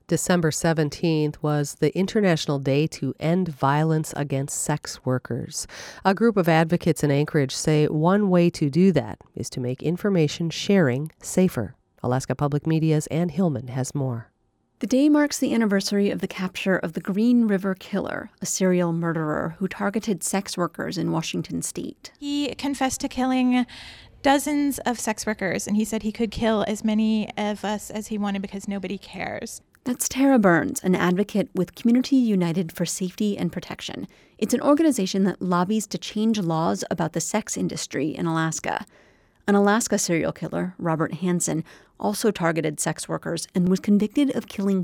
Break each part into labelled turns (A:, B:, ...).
A: December 17th was the International Day to End Violence Against Sex Workers. A group of advocates in Anchorage say one way to do that is to make information sharing safer. Alaska Public Media's Ann Hillman has more.
B: The day marks the anniversary of the capture of the Green River Killer, a serial murderer who targeted sex workers in Washington state.
C: He confessed to killing dozens of sex workers, and he said he could kill as many of us as he wanted because nobody cares.
B: That's Tara Burns, an advocate with Community United for Safety and Protection. It's an organization that lobbies to change laws about the sex industry in Alaska. An Alaska serial killer, Robert Hansen, also targeted sex workers and was convicted of killing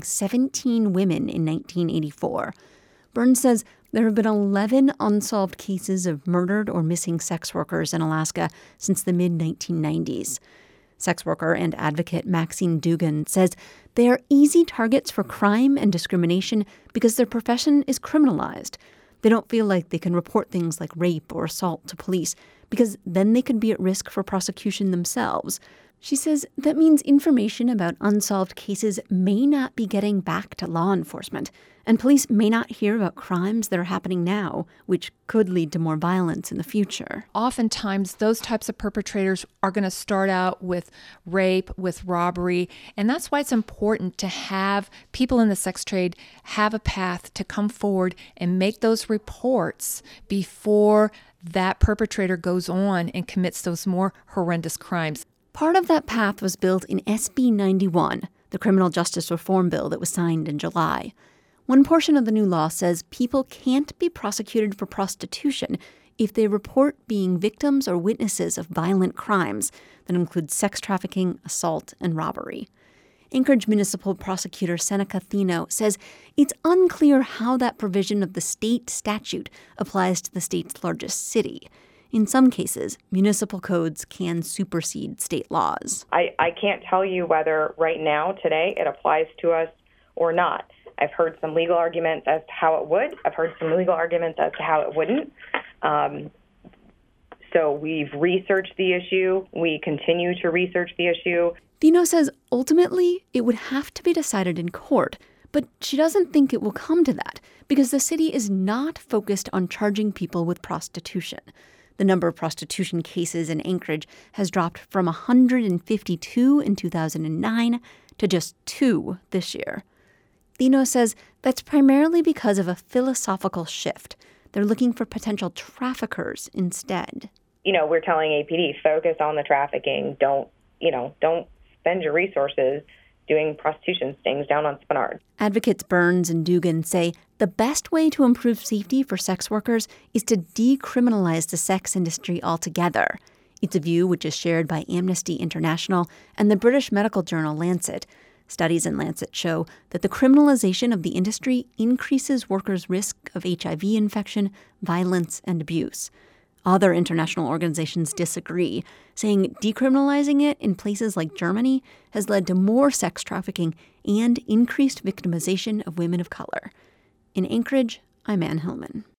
B: 17 women in 1984. Burns says there have been 11 unsolved cases of murdered or missing sex workers in Alaska since the mid-1990s. Sex worker and advocate Maxine Dugan says they are easy targets for crime and discrimination because their profession is criminalized. They don't feel like they can report things like rape or assault to police because then they could be at risk for prosecution themselves. She says that means information about unsolved cases may not be getting back to law enforcement, and police may not hear about crimes that are happening now, which could lead to more violence in the future.
D: Oftentimes, those types of perpetrators are going to start out with rape, with robbery, and that's why it's important to have people in the sex trade have a path to come forward and make those reports before that perpetrator goes on and commits those more horrendous crimes.
B: Part of that path was built in SB 91, the criminal justice reform bill that was signed in July. One portion of the new law says people can't be prosecuted for prostitution if they report being victims or witnesses of violent crimes that include sex trafficking, assault, and robbery. Anchorage Municipal Prosecutor Seneca Thino says it's unclear how that provision of the state statute applies to the state's largest city. In some cases, municipal codes can supersede state laws.
E: I can't tell you whether right now, today, it applies to us or not. I've heard some legal arguments as to how it would. I've heard some legal arguments as to how it wouldn't. So we've researched the issue. We continue to research the issue.
B: Thino says ultimately it would have to be decided in court, but she doesn't think it will come to that because the city is not focused on charging people with prostitution. The number of prostitution cases in Anchorage has dropped from 152 in 2009 to just 2 this year. Thino says that's primarily because of a philosophical shift. They're looking for potential traffickers instead.
E: We're telling APD, focus on the trafficking. Don't spend your resources doing prostitution stings down on Spenard.
B: Advocates Burns and Dugan say the best way to improve safety for sex workers is to decriminalize the sex industry altogether. It's a view which is shared by Amnesty International and the British medical journal Lancet. Studies in Lancet show that the criminalization of the industry increases workers' risk of HIV infection, violence, and abuse. Other international organizations disagree, saying decriminalizing it in places like Germany has led to more sex trafficking and increased victimization of women of color. In Anchorage, I'm Ann Hillman.